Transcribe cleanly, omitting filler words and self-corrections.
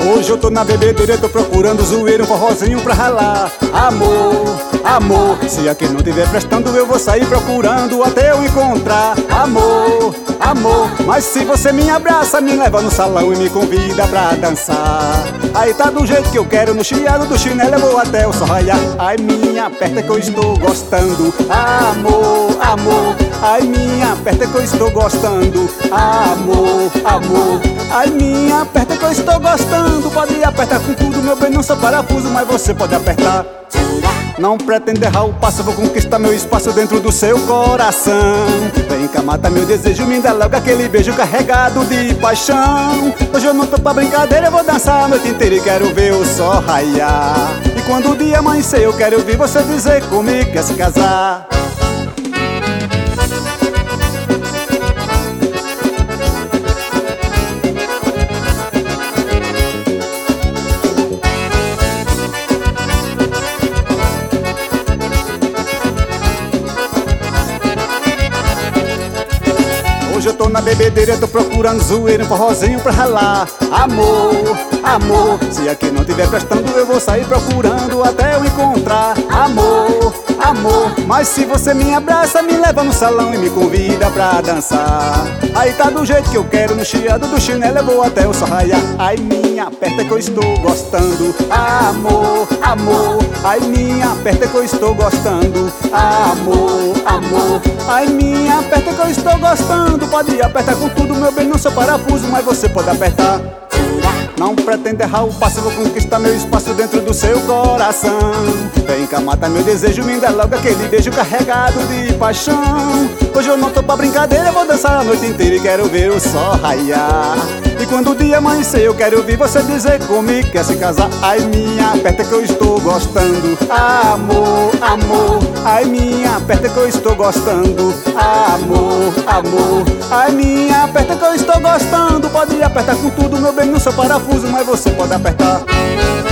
Hoje eu tô na bebedeira, tô procurando zoeiro, um forrozinho pra ralar. Amor, amor, se aqui não tiver prestando, eu vou sair procurando até eu encontrar. Amor, amor, mas se você me abraça, me leva no salão e me convida pra dançar. Aí tá do jeito que eu quero, no chiado do chinelo eu vou até o sol raiar. Ai, minha aperta que eu estou gostando. Amor, amor, ai, minha aperta que eu estou gostando. Amor, amor, ai, minha aperta que eu estou gostando. Pode apertar com tudo, meu bem, não sou parafuso, mas você pode apertar. Não pretendo errar o passo, vou conquistar meu espaço dentro do seu coração. Vem cá, mata meu desejo, me dá logo aquele beijo carregado de paixão. Hoje eu não tô pra brincadeira, eu vou dançar a noite inteira e quero ver o sol raiar. E quando o dia amanhecer eu quero ouvir você dizer comigo que quer se casar. Hoje eu tô na bebedeira, tô procurando zoeiro, um forrozinho pra ralar. Amor, amor, se aqui não tiver prestando, eu vou sair procurando até eu encontrar. Amor, amor, mas se você me abraça, me leva no salão e me convida pra dançar. Aí tá do jeito que eu quero, no chiado do chinelo eu vou até o sol raiar. Ai, minha aperta que eu estou gostando. Amor, amor, ai, minha aperta que eu estou gostando. Amor, amor, ai, minha aperta que eu estou gostando. Pode apertar com tudo, meu bem, não sou parafuso, mas você pode apertar. Não pretendo errar o passo, vou conquistar meu espaço dentro do seu coração. Vem cá, mata meu desejo, me dá logo aquele beijo carregado de paixão. Hoje eu não tô pra brincadeira, eu vou dançar a noite inteira e quero ver o sol raiar. E quando o dia amanhecer eu quero ouvir você dizer comigo que quer se casar. Ai, minha aperta que eu estou gostando. Amor, amor, ai, minha aperta que eu estou gostando. Amor, amor, ai, minha aperta que eu estou gostando. Pode apertar com tudo, meu bem, não sou parafuso, mas você pode apertar.